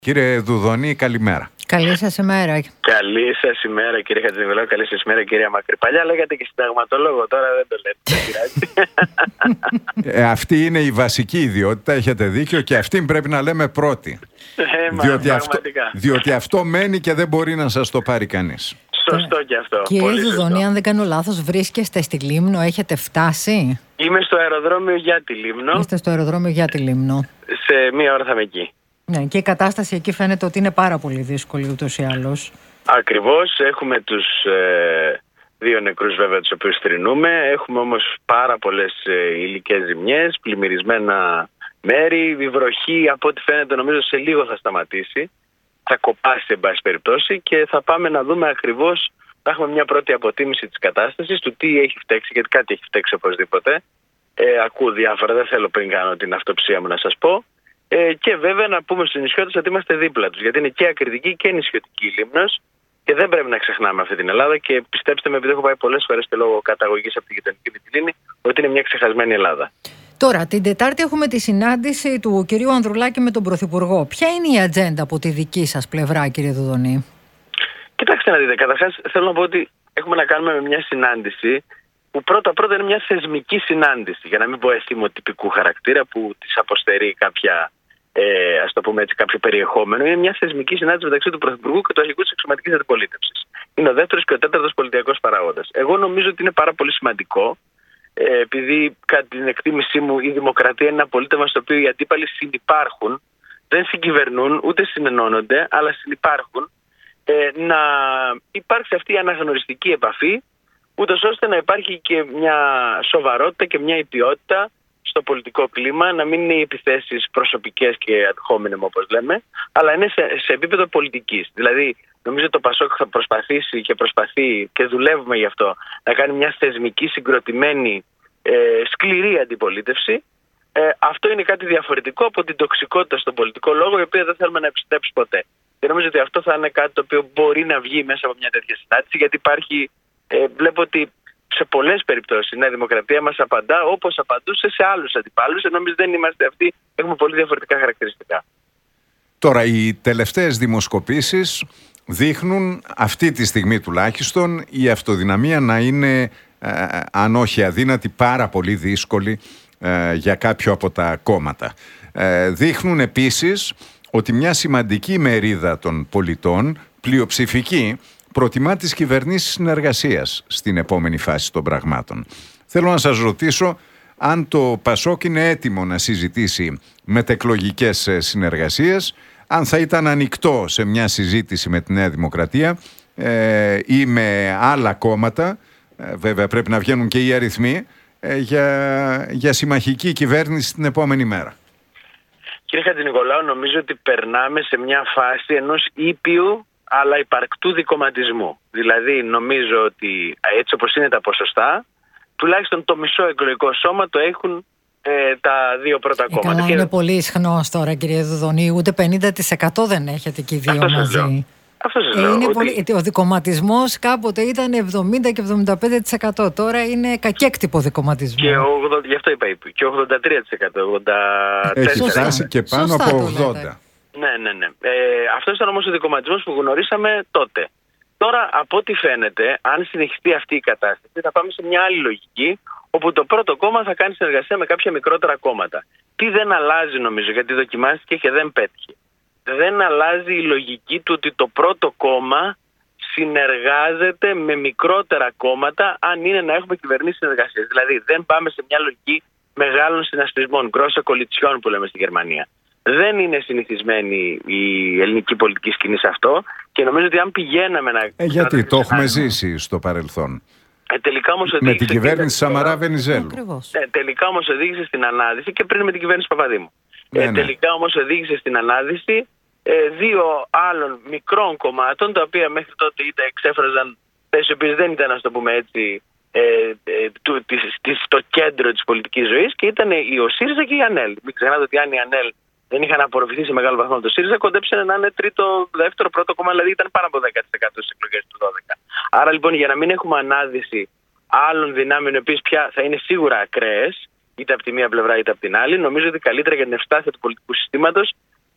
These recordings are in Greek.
Κύριε Δουδονή, καλημέρα. Καλή σας ημέρα. Καλή σας ημέρα, κύριε Χατζηνικολάου. Καλή σας ημέρα, κυρία Μακρύ. Παλιά λέγατε και συνταγματολόγο, τώρα δεν το λέτε. Αυτή είναι η βασική ιδιότητα, έχετε δίκιο, και αυτήν πρέπει να λέμε πρώτη. Διότι αυτό μένει και δεν μπορεί να σας το πάρει κανείς. Σωστό και αυτό. Κύριε Δουδονή, αν δεν κάνω λάθος, βρίσκεστε στη Λίμνο, έχετε φτάσει? Είμαι στο αεροδρόμιο για τη Λίμνο. Είστε στο αεροδρόμιο για τη Λίμνο. Σε μία ώρα θα είμαι εκεί. Ναι, και η κατάσταση εκεί φαίνεται ότι είναι πάρα πολύ δύσκολη ούτως ή άλλως. Ακριβώς. Έχουμε τους δύο νεκρούς βέβαια, τους οποίους θρηνούμε. Έχουμε όμως πάρα πολλές υλικές ζημιές, πλημμυρισμένα μέρη. Η βροχή, από ό,τι φαίνεται, νομίζω σε λίγο θα σταματήσει. Θα κοπάσει, εν πάση περιπτώσει, και θα πάμε να δούμε ακριβώς. Θα έχουμε μια πρώτη αποτίμηση της κατάστασης, του τι έχει φταίξει, γιατί κάτι έχει φταίξει οπωσδήποτε. Ακούω διάφορα, δεν θέλω πριν κάνω την αυτοψία μου να σας πω. Και βέβαια να πούμε στους νησιώτες ότι είμαστε δίπλα τους, γιατί είναι και ακριτική και νησιωτική η Λίμνος και δεν πρέπει να ξεχνάμε αυτή την Ελλάδα. Και πιστέψτε με, επειδή έχω πάει πολλές φορές και λόγω καταγωγής από τη γειτονική Μυτιλήνη, ότι είναι μια ξεχασμένη Ελλάδα. Τώρα, την Τετάρτη έχουμε τη συνάντηση του κυρίου Ανδρουλάκη με τον Πρωθυπουργό. Ποια είναι η ατζέντα από τη δική σας πλευρά, κύριε Δουδονή? Κοιτάξτε να δείτε, καταρχάς θέλω να πω ότι έχουμε να κάνουμε με μια συνάντηση που πρώτα είναι μια θεσμική συνάντηση, για να μην πω εθιμοτυπικού χαρακτήρα που της αποστερεί κάποια, ας το πούμε έτσι, κάποιο περιεχόμενο. Είναι μια θεσμική συνάντηση μεταξύ του Πρωθυπουργού και του αρχηγού της εξωματικής αντιπολίτευσης. Είναι ο δεύτερος και ο τέταρτος πολιτιακός παράγοντας. Εγώ νομίζω ότι είναι πάρα πολύ σημαντικό, επειδή κατά την εκτίμησή μου η δημοκρατία είναι ένα πολίτευμα στο οποίο οι αντίπαλοι συνυπάρχουν, δεν συγκυβερνούν ούτε συνενώνονται, αλλά συνυπάρχουν, να υπάρξει αυτή η αναγνωριστική επαφή, ούτως ώστε να υπάρχει και μια σοβαρότητα και μια ποιότητα στο πολιτικό κλίμα, να μην είναι οι επιθέσεις προσωπικές και ad hominem όπως λέμε, αλλά είναι σε επίπεδο πολιτικής. Δηλαδή, νομίζω το Πασόκ θα προσπαθήσει και προσπαθεί και δουλεύουμε γι' αυτό, να κάνει μια θεσμική, συγκροτημένη, σκληρή αντιπολίτευση. Αυτό είναι κάτι διαφορετικό από την τοξικότητα στον πολιτικό λόγο, η οποία δεν θέλουμε να επιστρέψει ποτέ. Και νομίζω ότι αυτό θα είναι κάτι το οποίο μπορεί να βγει μέσα από μια τέτοια συνάντηση, γιατί υπάρχει. Βλέπω ότι σε πολλές περιπτώσεις η Νέα Δημοκρατία μας απαντά όπως απαντούσε σε άλλους αντιπάλους, ενώ εμείς δεν είμαστε αυτοί, έχουμε πολύ διαφορετικά χαρακτηριστικά. Τώρα, οι τελευταίες δημοσκοπήσεις δείχνουν αυτή τη στιγμή τουλάχιστον η αυτοδυναμία να είναι, αν όχι αδύνατη, πάρα πολύ δύσκολη για κάποιο από τα κόμματα. Δείχνουν επίσης ότι μια σημαντική μερίδα των πολιτών, πλειοψηφική, προτιμά τις κυβερνήσεις συνεργασίας στην επόμενη φάση των πραγμάτων. Θέλω να σας ρωτήσω αν το Πασόκ είναι έτοιμο να συζητήσει μετεκλογικές συνεργασίες, αν θα ήταν ανοιχτό σε μια συζήτηση με τη Νέα Δημοκρατία ή με άλλα κόμματα, βέβαια πρέπει να βγαίνουν και οι αριθμοί, για συμμαχική κυβέρνηση την επόμενη μέρα. Κύριε Χατζηνικολάου, νομίζω ότι περνάμε σε μια φάση ενός ήπιου αλλά υπαρκτού δικομματισμού. Δηλαδή, νομίζω ότι έτσι όπως είναι τα ποσοστά, τουλάχιστον το μισό εκλογικό σώμα το έχουν τα δύο πρώτα κόμματα. Καλά, είναι πολύ ισχνός τώρα, κύριε Δουδονή. Ούτε 50% δεν έχετε και οι δύο μαζί. Αυτό σας λέω. Ο δικομματισμός κάποτε ήταν 70 και 75%. Τώρα είναι κακέκτυπο δικομματισμό. Γι' αυτό είπα, και 83%. Έχει φτάσει και πάνω από 80%. Ναι. Αυτός ήταν όμως ο δικομματισμός που γνωρίσαμε τότε. Τώρα, από ό,τι φαίνεται, αν συνεχιστεί αυτή η κατάσταση, θα πάμε σε μια άλλη λογική, όπου το πρώτο κόμμα θα κάνει συνεργασία με κάποια μικρότερα κόμματα. Τι δεν αλλάζει, νομίζω, γιατί δοκιμάστηκε και δεν πέτυχε. Δεν αλλάζει η λογική του ότι το πρώτο κόμμα συνεργάζεται με μικρότερα κόμματα, αν είναι να έχουμε κυβερνήσεις συνεργασίες. Δηλαδή, δεν πάμε σε μια λογική μεγάλων συνασπισμών, grosse Koalition που λέμε στη Γερμανία. Δεν είναι συνηθισμένη η ελληνική πολιτική σκηνή σε αυτό, και νομίζω ότι αν πηγαίναμε να. Γιατί το έχουμε ζήσει στο παρελθόν. Τελικά όμως με την κυβέρνηση Σαμαρά Βενιζέλου. Τελικά όμως οδήγησε στην ανάδυση, και πριν με την κυβέρνηση Παπαδήμου. Τελικά όμως οδήγησε στην ανάδυση δύο άλλων μικρών κομμάτων, τα οποία μέχρι τότε εξέφραζαν θέσεις οι οποίες δεν ήταν, ας το πούμε έτσι, στο κέντρο της πολιτικής ζωής, και ήταν ο ΣΥΡΙΖΑ και η ΑΝΕΛ. Μην ξεχνάτε ότι αν η ΑΝΕΛ δεν είχαν απορροφηθεί σε μεγάλο βαθμό το ΣΥΡΙΖΑ, κοντέψανε να είναι τρίτο, δεύτερο, πρώτο κόμμα, δηλαδή ήταν πάνω από 10% στις εκλογές του 2012. Άρα λοιπόν, για να μην έχουμε ανάδυση άλλων δυνάμεων, οι οποίες πια θα είναι σίγουρα ακραίες, είτε από τη μία πλευρά είτε από την άλλη, νομίζω ότι καλύτερα για την ευστάθεια του πολιτικού συστήματος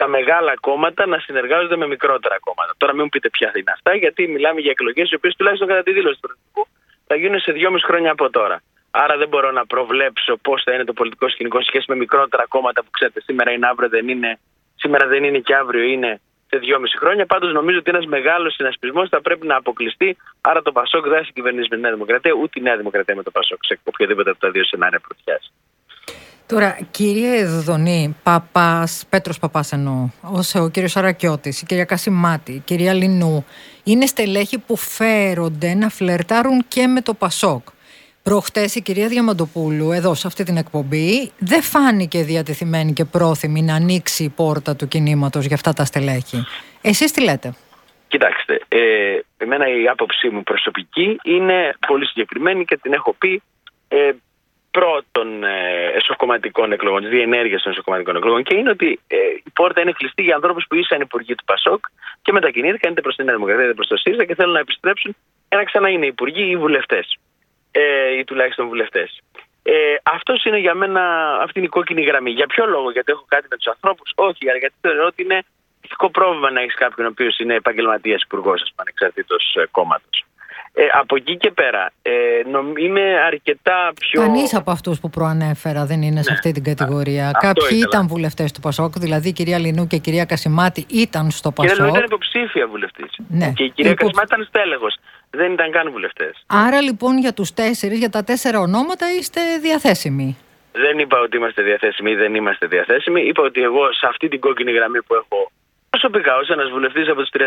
τα μεγάλα κόμματα να συνεργάζονται με μικρότερα κόμματα. Τώρα μην μου πείτε ποια είναι αυτά, γιατί μιλάμε για εκλογές οι οποίες τουλάχιστον κατά τη δήλωση του Πρωθυπουργού θα γίνουν σε 2,5 χρόνια από τώρα. Άρα δεν μπορώ να προβλέψω πώς θα είναι το πολιτικό σκηνικό σε σχέση με μικρότερα κόμματα που ξέρετε σήμερα είναι, αύριο δεν είναι, σήμερα δεν είναι και αύριο είναι σε 2,5 χρόνια. Πάντως νομίζω ότι ένας μεγάλος συνασπισμός θα πρέπει να αποκλειστεί. Άρα το Πασόκ δεν θα συγκυβερνήσει με τη Νέα Δημοκρατία, ούτε η Νέα Δημοκρατία με το Πασόκ σε οποιοδήποτε από τα δύο σενάρια πρωτιάσει. Τώρα, κύριε Δουδονή, Πέτρος Παπάς εννοώ, ο κύριος Αρακιώτης, η κυρία Κασιμάτη, η κυρία Λινού, είναι στελέχη που φέρονται να φλερτάρουν και με το Πασόκ. Προχτές η κυρία Διαμαντοπούλου, εδώ σε αυτή την εκπομπή, δεν φάνηκε διατεθειμένη και πρόθυμη να ανοίξει η πόρτα του κινήματος για αυτά τα στελέχη. Εσείς τι λέτε? Κοιτάξτε, εμένα η άποψή μου προσωπική είναι πολύ συγκεκριμένη και την έχω πει πρώτων εσωκομματικών εκλογών, της διενέργειας των εσωκομματικών εκλογών, και είναι ότι η πόρτα είναι κλειστή για ανθρώπους που ήσαν υπουργοί του Πασόκ και μετακινήθηκαν είτε προς την Νέα Δημοκρατία είτε προς το ΣΥΡΙΖΑ και θέλουν να επιστρέψουν να ξανά είναι υπουργοί ή βουλευτές. Ή τουλάχιστον βουλευτές. Αυτός είναι για μένα, αυτή είναι η κόκκινη γραμμή. Για ποιο λόγο? Γιατί έχω κάτι με τους ανθρώπους? Όχι, γιατί θεωρώ ότι είναι ηθικό πρόβλημα να έχεις κάποιον ο οποίος είναι επαγγελματίας υπουργός, ανεξαρτήτως κόμματος. Από εκεί και πέρα είμαι αρκετά πιο... Κανείς από αυτούς που προανέφερα δεν είναι σε αυτή την κατηγορία. Κάποιοι ήταν βουλευτές του Πασόκ, δηλαδή η κυρία Λινού και η κυρία Κασιμάτη ήταν στο Πασόκ. Η κυρία Λινού ήταν υποψήφια βουλευτής. Ναι. Και η κυρία Κασιμάτη ήταν στέλεχος. Δεν ήταν καν βουλευτές. Άρα λοιπόν για τους 4, για τα 4 ονόματα είστε διαθέσιμοι? Δεν είπα ότι είμαστε διαθέσιμοι ή δεν είμαστε διαθέσιμοι. Είπα ότι εγώ σε αυτή την κόκκινη γραμμή που έχω προσωπικά ως ένας βουλευτής από τους 31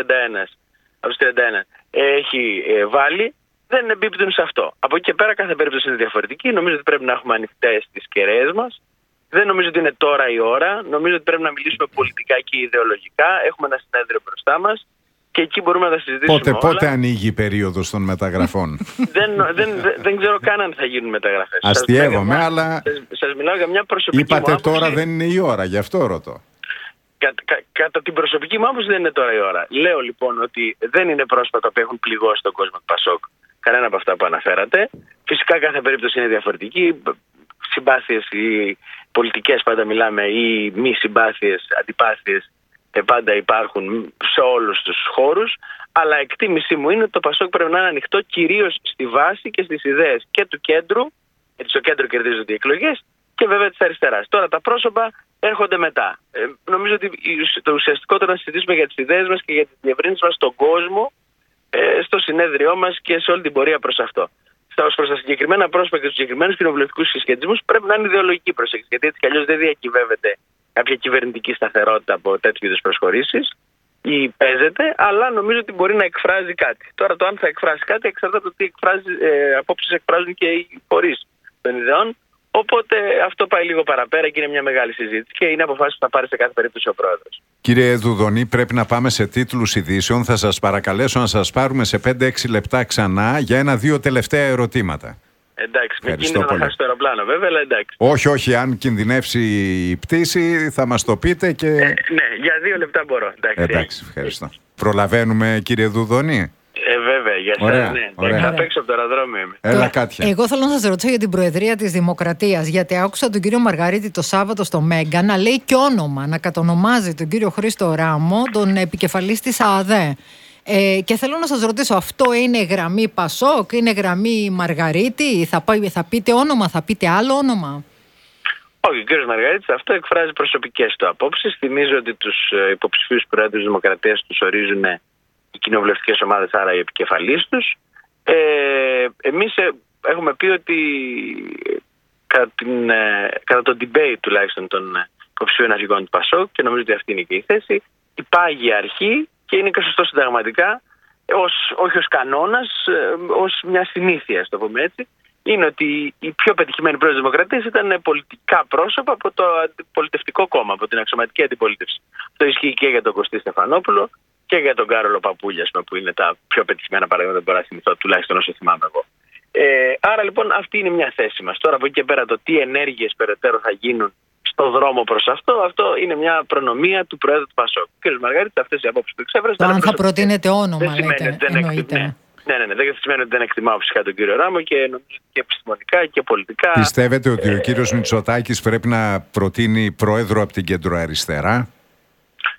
έχει βάλει, δεν εμπίπτουν σε αυτό. Από εκεί και πέρα κάθε περίπτωση είναι διαφορετική. Νομίζω ότι πρέπει να έχουμε ανοιχτές τις κεραίες μας. Δεν νομίζω ότι είναι τώρα η ώρα. Νομίζω ότι πρέπει να μιλήσουμε πολιτικά και ιδεολογικά. Έχουμε ένα συνέδριο μπροστά μας και εκεί μπορούμε να τα συζητήσουμε. Πότε ανοίγει η περίοδος των μεταγραφών? δεν ξέρω καν αν θα γίνουν μεταγραφές. Αστειεύομαι, αλλά σας μιλάω για μια προσωπική μου άποψη. Είπατε τώρα δεν είναι η ώρα, γι' αυτό ρωτώ. Κατά την προσωπική μου άποψη δεν είναι τώρα η ώρα. Λέω λοιπόν ότι δεν είναι πρόσφατα που έχουν πληγώσει τον κόσμο του Πασόκ κανένα από αυτά που αναφέρατε. Φυσικά κάθε περίπτωση είναι διαφορετική. Συμπάθειες ή πολιτικές πάντα μιλάμε, ή μη συμπάθειες, αντιπάθειες πάντα υπάρχουν σε όλους τους χώρους. Αλλά εκτίμησή μου είναι ότι το Πασόκ πρέπει να είναι ανοιχτό κυρίως στη βάση και στις ιδέες και του κέντρου, γιατί στο κέντρο κερδίζονται οι εκλογές, και βέβαια της αριστεράς. Τώρα τα πρόσωπα έρχονται μετά. Νομίζω ότι το ουσιαστικότερο να συζητήσουμε για τις ιδέες μας και για τις διευρύνσεις μας στον κόσμο, στο συνέδριό μας και σε όλη την πορεία προς αυτό. Ως προς τα συγκεκριμένα πρόσωπα και τους συγκεκριμένους κοινοβουλευτικούς συσχετισμούς πρέπει να είναι ιδεολογική προσέγγιση, γιατί έτσι κι αλλιώς δεν διακυβεύεται κάποια κυβερνητική σταθερότητα από τέτοιου είδους προσχωρήσεις ή παίζεται, αλλά νομίζω ότι μπορεί να εκφράζει κάτι. Τώρα το αν θα εκφράσει κάτι εξαρτάται από τι απόψεις εκφράζουν και οι φορείς των ιδεών. Οπότε αυτό πάει λίγο παραπέρα και είναι μια μεγάλη συζήτηση και είναι αποφάσεις που θα πάρει σε κάθε περίπτωση ο πρόεδρος. Κύριε Δουδονή, πρέπει να πάμε σε τίτλους ειδήσεων. Θα σας παρακαλέσω να σας πάρουμε σε 5-6 λεπτά ξανά για 1-2 τελευταία ερωτήματα. Εντάξει, με κίνδυνο να χάσει το αεροπλάνο βέβαια, αλλά εντάξει. Όχι, αν κινδυνεύσει η πτήση θα μας το πείτε και... ναι, για 2 λεπτά μπορώ. Εντάξει, ευχαριστώ. Προλαβαίνουμε, κύριε Δουδονή? Βέβαια, για σας, ναι. Θα παίξω από το αεροδρόμιο. Έλα, Κάτια. Εγώ θέλω να σας ρωτήσω για την Προεδρία της Δημοκρατίας, γιατί άκουσα τον κύριο Μαργαρίτη το Σάββατο στο Μέγκα να λέει και όνομα, να κατονομάζει τον κύριο Χρήστο Ράμο, τον επικεφαλής της ΑΔΕ. Και θέλω να σας ρωτήσω, αυτό είναι γραμμή Πασόκ, είναι γραμμή Μαργαρίτη, θα πείτε όνομα, θα πείτε άλλο όνομα? Όχι, ο κύριος Μαργαρίτης αυτό εκφράζει προσωπικές του απόψεις. Θυμίζω ότι τους υποψηφίους πρόεδρους της Δημοκρατίας τους ορίζουν οι κοινοβουλευτικές ομάδες, άρα οι επικεφαλείς τους. Εμείς έχουμε πει ότι κατά το debate τουλάχιστον των υποψηφίων αρχηγών του Πασόκ, και νομίζω ότι αυτή είναι και η θέση, η πάγια αρχή, και είναι και σωστό συνταγματικά, όχι ως κανόνας, ως μια συνήθεια, το πούμε έτσι, είναι ότι οι πιο πετυχημένοι πρόεδροι της Δημοκρατίας ήταν πολιτικά πρόσωπα από το αντιπολιτευτικό κόμμα, από την αξιωματική αντιπολίτευση. Το ισχύει και για τον Κωστή Στεφανόπουλο και για τον Κάρολο Παπούλια, που είναι τα πιο πετυχημένα παραδείγματα που μπορώ να θυμηθώ, τουλάχιστον όσο θυμάμαι εγώ. Άρα λοιπόν αυτή είναι μια θέση μας. Τώρα από εκεί και πέρα το τι ενέργειες περαιτέρω θα γίνουν στο δρόμο προς αυτό είναι μια προνομία του Προέδρου του Πασόκ. Ο κ. Μαργαρίτης, αυτές οι απόψεις που εξέφρασε. Αν θα προτείνετε όνομα, δεν σημαίνει ότι δεν εννοείται. Ναι, δεν σημαίνει ότι δεν εκτιμάω φυσικά τον κύριο Ράμο και νομίζω και επιστημονικά και πολιτικά. Πιστεύετε ότι ο κύριος Μητσοτάκης πρέπει να προτείνει πρόεδρο από την κεντροαριστερά?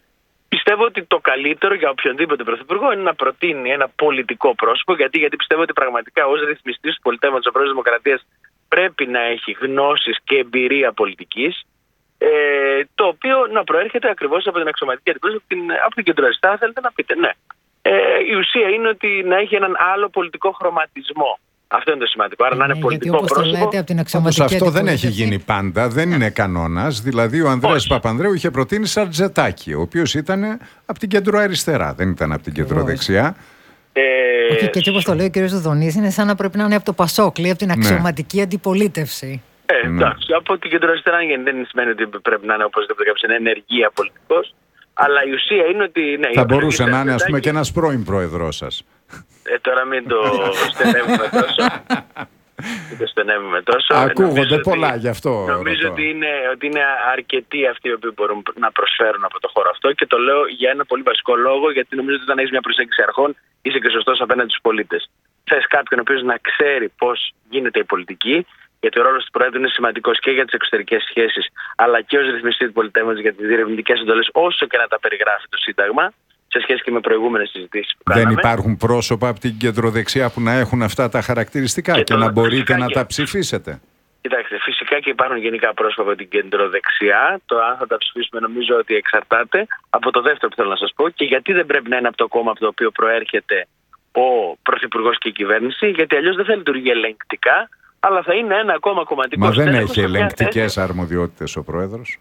Πιστεύω ότι το καλύτερο για οποιονδήποτε πρωθυπουργό είναι να προτείνει ένα πολιτικό πρόσωπο. Γιατί πιστεύω ότι πραγματικά ως ρυθμιστής του πολιτεύματος της Ευρώπης Δημοκρατίας πρέπει να έχει γνώσεις και εμπειρία πολιτικής, το οποίο να προέρχεται ακριβώς από την αξιωματική αντιπρόσωπη, από την κεντροαριστερά, θέλετε να πείτε. Ναι. Η ουσία είναι ότι να έχει έναν άλλο πολιτικό χρωματισμό. Αυτό είναι το σημαντικό. Άρα να είναι πολιτικό πρόσωπο. Όμως αυτό δεν έχει γίνει πάντα, δεν είναι κανόνας. Δηλαδή ο Ανδρέας Παπανδρέου είχε προτείνει Σαρτζετάκη, ο οποίος ήταν από την κεντροαριστερά, δεν ήταν από την κεντροδεξιά. Όχι, και έτσι όπως το λέει ο κ. Δουδονής, είναι σαν να πρέπει να είναι από το Πασόκλι, από την αξιωματική αντιπολίτευση. Εντάξει, από την κεντροαριστερά δεν σημαίνει ότι πρέπει να είναι οπωσδήποτε κάποιος ενεργεία πολιτικός. Αλλά η ουσία είναι ότι. Ναι, θα μπορούσε να είναι, ας πούμε, και ένας πρώην πρόεδρός σας. Τώρα μην το στενεύουμε τόσο. Ακούγονται πολλά γι' αυτό. Νομίζω ότι είναι αρκετοί αυτοί οι οποίοι μπορούν να προσφέρουν από το χώρο αυτό, και το λέω για ένα πολύ βασικό λόγο, γιατί νομίζω ότι όταν έχεις μια προσέγγιση αρχών είσαι και σωστός απέναντι στους πολίτες. Θες κάποιον ο οποίος να ξέρει πώς γίνεται η πολιτική, γιατί ο ρόλος του Προέδρου είναι σημαντικός και για τις εξωτερικές σχέσεις, αλλά και ως ρυθμιστή του πολιτεύματος για τις διερευνητικές εντολές, όσο και να τα περιγράφει το Σύνταγμα, σε σχέση και με προηγούμενες συζητήσεις που κάναμε. Δεν υπάρχουν πρόσωπα από την κεντροδεξιά που να έχουν αυτά τα χαρακτηριστικά και να μπορείτε να τα ψηφίσετε? Κοιτάξτε, φυσικά και υπάρχουν γενικά πρόσωπα από την κεντροδεξιά. Το αν θα τα ψηφίσουμε νομίζω ότι εξαρτάται από το δεύτερο που θέλω να σας πω. Και γιατί δεν πρέπει να είναι από το κόμμα από το οποίο προέρχεται ο Πρωθυπουργός και η κυβέρνηση, γιατί αλλιώς δεν θα λειτουργεί ελεγκτικά, αλλά θα είναι ένα ακόμα κομματικό. Μα δεν έχει ελεγκτικές αρμοδιότητες ο Πρόεδρος?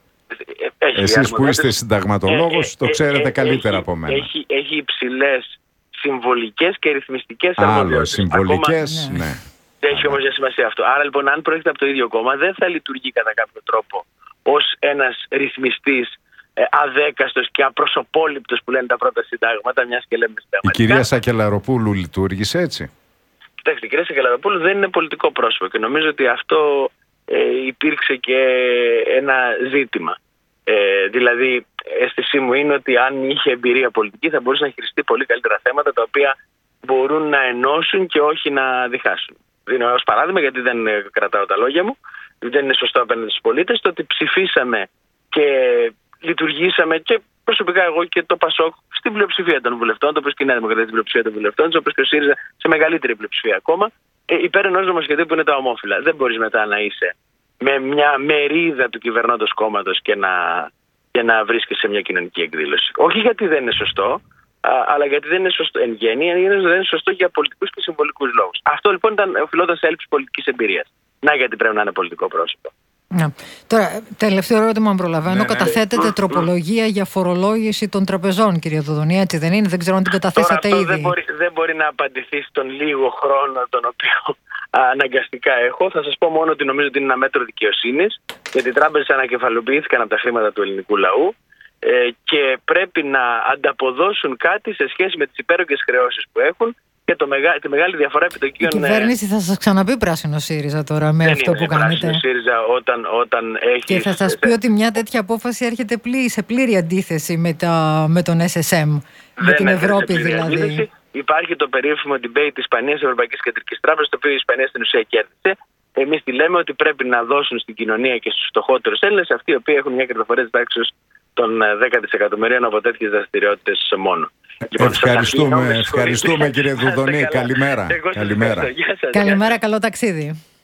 Εσείς που είστε συνταγματολόγος το ξέρετε καλύτερα από μένα. Έχει υψηλές συμβολικές και ρυθμιστικές αρμοδιότητες. Άλλο, συμβολικές, ναι. Έχει όμως για σημασία αυτό. Άρα λοιπόν, αν προέρχεται από το ίδιο κόμμα, δεν θα λειτουργεί κατά κάποιο τρόπο ως ένας ρυθμιστής αδέκαστος και απροσωπόληπτος που λένε τα πρώτα συντάγματα, μιας και λέμε συνταγματικά. Η κυρία Σακελαροπούλου λειτουργήσε έτσι? Κοιτάξτε, η κυρία Σακελαροπούλου δεν είναι πολιτικό πρόσωπο και νομίζω ότι αυτό υπήρξε και ένα ζήτημα. Δηλαδή, αίσθησή μου είναι ότι αν είχε εμπειρία πολιτική θα μπορούσε να χειριστεί πολύ καλύτερα θέματα τα οποία μπορούν να ενώσουν και όχι να διχάσουν. Δίνω ως παράδειγμα, γιατί δεν κρατάω τα λόγια μου, δεν είναι σωστό απέναντι στους πολίτες, το ότι ψηφίσαμε και λειτουργήσαμε και προσωπικά εγώ και το ΠΑΣΟΚ στην πλειοψηφία των βουλευτών, όπως και η Νέα Δημοκρατία στην πλειοψηφία των βουλευτών, όπως και ο ΣΥΡΙΖΑ σε μεγαλύτερη πλειοψηφία ακόμα, υπέρ ενός νομοσχεδίου που είναι τα ομόφυλα. Δεν μπορείς μετά να είσαι με μια μερίδα του κυβερνώντος κόμματος και να βρίσκεσαι σε μια κοινωνική εκδήλωση. Όχι γιατί δεν είναι σωστό, αλλά γιατί δεν είναι σωστό εν γέννη, δεν είναι σωστό για πολιτικούς και συμβολικούς λόγους. Αυτό λοιπόν οφειλόταν σε έλλειψη πολιτικής εμπειρίας. Να, γιατί πρέπει να είναι πολιτικό πρόσωπο. Ναι. Τώρα, τελευταίο ερώτημα, αν προλαβαίνω. Καταθέτεται τροπολογία για φορολόγηση των τραπεζών, κύριε Δουδονή, έτσι δεν είναι? Δεν ξέρω αν την καταθέσατε ήδη. Δεν μπορεί να απαντηθεί στον λίγο χρόνο τον οποίο αναγκαστικά έχω. Θα σας πω μόνο ότι νομίζω ότι είναι ένα μέτρο δικαιοσύνης, γιατί οι τράπεζες ανακεφαλοποιήθηκαν από τα χρήματα του ελληνικού λαού και πρέπει να ανταποδώσουν κάτι σε σχέση με τις υπέρογγες χρεώσεις που έχουν και τη μεγάλη διαφορά επιτοκίων. Η κυβέρνηση θα σας ξαναπεί πράσινο ΣΥΡΙΖΑ τώρα με αυτό που κάνετε? Πράσινο ΣΥΡΙΖΑ όταν έχει. Και θα σας πει ότι μια τέτοια απόφαση έρχεται σε πλήρη αντίθεση με τον SSM, με την Ευρώπη δηλαδή. Υπάρχει το περίφημο debate της Ισπανίας Ευρωπαϊκής Κεντρικής Τράπεζας, το οποίο η Ισπανία στην ουσία κέρδισε. Εμείς τη λέμε ότι πρέπει να δώσουν στην κοινωνία και στους φτωχότερους Έλληνες, αυτοί οι οποίοι έχουν μια κερδοφορία της τάξης των 10 δισεκατομμυρίων από τέτοιες δραστηριότητες μόνο. Ευχαριστούμε κύριε Δουδονή. Καλημέρα. Καλημέρα, καλό ταξίδι.